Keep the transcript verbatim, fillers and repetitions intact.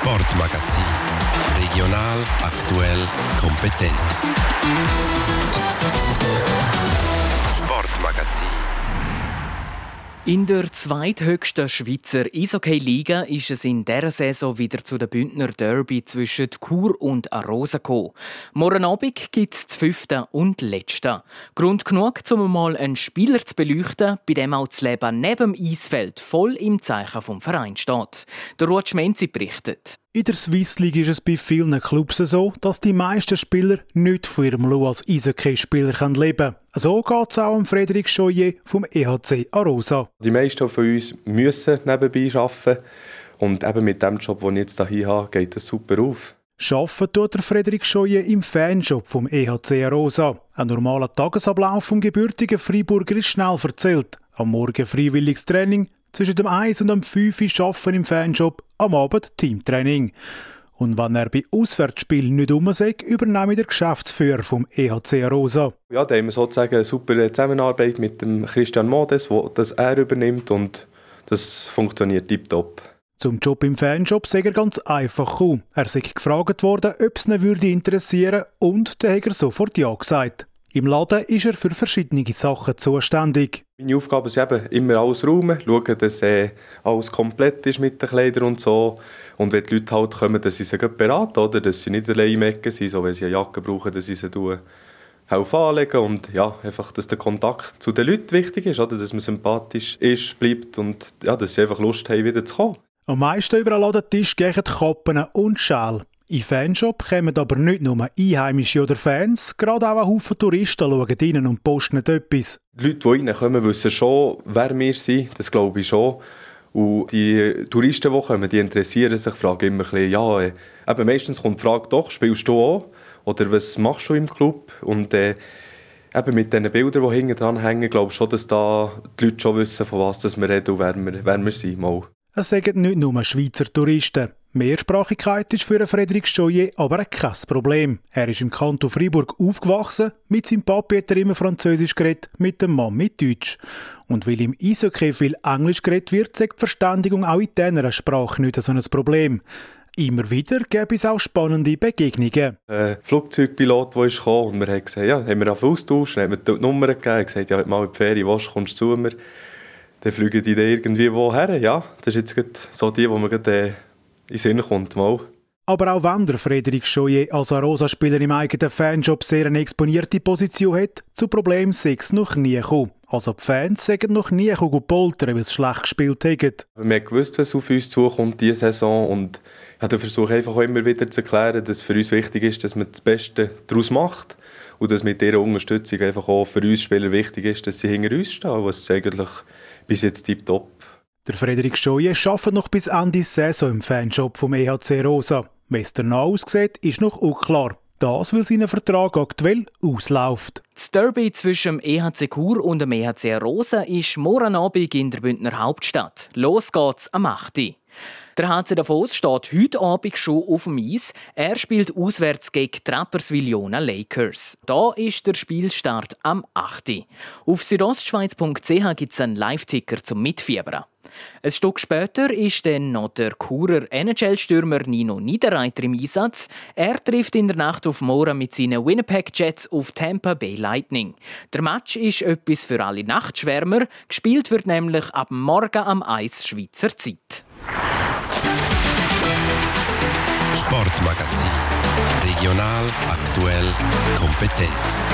Sportmagazin. Regional, aktuell, kompetent. Sportmagazin. In der zweithöchsten Schweizer Eishockey-Liga ist es in dieser Saison wieder zu den Bündner Derby zwischen Chur und Arosa gekommen. Morgen Abend gibt es das fünfte und letzte. Grund genug, um mal einen Spieler zu beleuchten, bei dem auch das Leben neben dem Eisfeld voll im Zeichen vom Verein steht. Der Ruud Schmenzi berichtet. In der Swiss League ist es bei vielen Clubs so, dass die meisten Spieler nicht von ihrem Lohn als Eishockeyspieler leben können. So geht es auch um Frederik Schoyer vom E H C Arosa. Die meisten von uns müssen nebenbei arbeiten. Und eben mit dem Job, den ich jetzt hier habe, geht es super auf. Arbeiten tut der Frederik Schoyer im Fanshop vom E H C Arosa. Ein normaler Tagesablauf vom gebürtigen Freiburger ist schnell erzählt. Am Morgen freiwilliges Training, zwischen dem eins und dem fünf arbeiten im Fanshop, am Abend Teamtraining. Und wenn er bei Auswärtsspielen nicht rum ist, übernehme der Geschäftsführer vom E H C Arosa. Ja, da haben wir sozusagen eine super Zusammenarbeit mit dem Christian Modes, wo das er übernimmt, und das funktioniert tiptop. Zum Job im Fanshop sei er ganz einfach gekommen. Er sei gefragt worden, ob es ihn würde interessieren, und dann hat er sofort Ja gesagt. Im Laden ist er für verschiedene Sachen zuständig. Meine Aufgabe ist eben immer alles räumen, schauen, dass äh, alles komplett ist mit den Kleidern und so. Und wenn die Leute halt kommen, dass sie sie beraten, oder? Dass sie nicht allein im Ecken sind, so wenn sie eine Jacke brauchen, dass sie sie helfen anlegen. Und ja, einfach, dass der Kontakt zu den Leuten wichtig ist, oder? Dass man sympathisch ist, bleibt und ja, dass sie einfach Lust haben, wieder zu kommen. Am meisten über den Ladentisch gehen Kappen und Schäl. Im Fanshop kommen aber nicht nur Einheimische oder Fans, gerade auch ein Haufen Touristen schauen rein und posten etwas. Die Leute, die reinkommen, wissen schon, wer wir sind, das glaube ich schon. Und die Touristen, die kommen, die interessieren sich, fragen immer ein bisschen, ja, äh, eben meistens kommt die Frage, doch, spielst du auch? Oder was machst du im Club? Und äh, eben mit diesen Bildern, die hinten dran hängen, glaube ich schon, dass da die Leute schon wissen, von was wir reden und wer wir, wer wir sind. Mal. Es sagen nicht nur Schweizer Touristen. Mehrsprachigkeit ist für Frederik Schoyer aber kein Problem. Er ist im Kanton Freiburg aufgewachsen, mit seinem Papi hat er immer Französisch geredet, mit dem Mann mit Deutsch. Und weil im Eishockey viel Englisch geredet wird, sagt die Verständigung auch in dieser Sprache nicht so ein Problem. Immer wieder gäbe es auch spannende Begegnungen. Ein Flugzeugpilot, der ist gekommen, und wir haben gesagt, ja, haben wir auf Austausch, dann haben wir die Nummer gegeben, gesagt, ja, wenn du mal in die Ferien willst, kommst du zu mir. Dann fliegen die da irgendwie woher, ja. Das ist jetzt so die, die man gerade in den Sinn kommt. Mal. Aber auch wenn der Frederik Schoyer als Arosa-Spieler im eigenen Fanjob sehr eine exponierte Position hat, zu Problemen sei es noch nie gekommen. Also die Fans sagen noch nie poltern, weil sie schlecht gespielt haben. Wir haben gewusst, was auf uns zukommt diese Saison, und ich habe den Versuch einfach auch immer wieder zu erklären, dass es für uns wichtig ist, dass man das Beste daraus macht und dass mit dieser Unterstützung einfach auch für uns Spieler wichtig ist, dass sie hinter uns stehen, was eigentlich bis jetzt tiptop. Der Frederik Schoyer arbeitet noch bis Ende Saison im Fanshop vom E H C Arosa. Wie es danach aussieht, ist noch unklar. Das, weil sein Vertrag aktuell ausläuft. Das Derby zwischen dem E H C Chur und dem E H C Arosa ist morgen Abend in der Bündner Hauptstadt. Los geht's am acht Uhr. Der H C Davos steht heute Abend schon auf dem Eis. Er spielt auswärts gegen die Rapperswil-Jona Lakers. Da ist der Spielstart am acht Uhr. Auf südostschweiz punkt c h gibt es einen Live-Ticker zum Mitfiebern. Ein Stück später ist dann noch der Churer N H L-Stürmer Nino Niederreiter im Einsatz. Er trifft in der Nacht auf morgen mit seinen Winnipeg Jets auf Tampa Bay Lightning. Der Match ist etwas für alle Nachtschwärmer. Gespielt wird nämlich ab morgen am eins Schweizer Zeit. Sportmagazin. Regional, aktuell, kompetent.